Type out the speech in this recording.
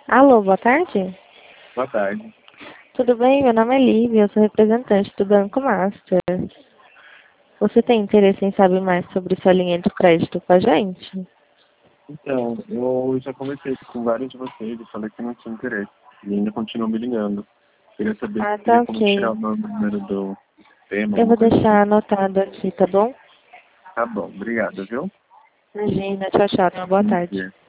Alô, boa tarde. Boa tarde. Tudo bem? Meu nome é Lívia, eu sou representante do Banco Master. Você tem interesse em saber mais sobre sua linha de crédito com a gente? Então, eu já conversei com vários de vocês e falei que não tinha interesse. E ainda continuam me ligando. Queria saber Ah, se tá teria como tirar ok. o meu número do tema, Eu alguma vou coisa assim. deixar anotado aqui, tá bom? Tá bom, obrigado, viu? Imagina, tchau, tchau, tenha uma boa Bom tarde. dia.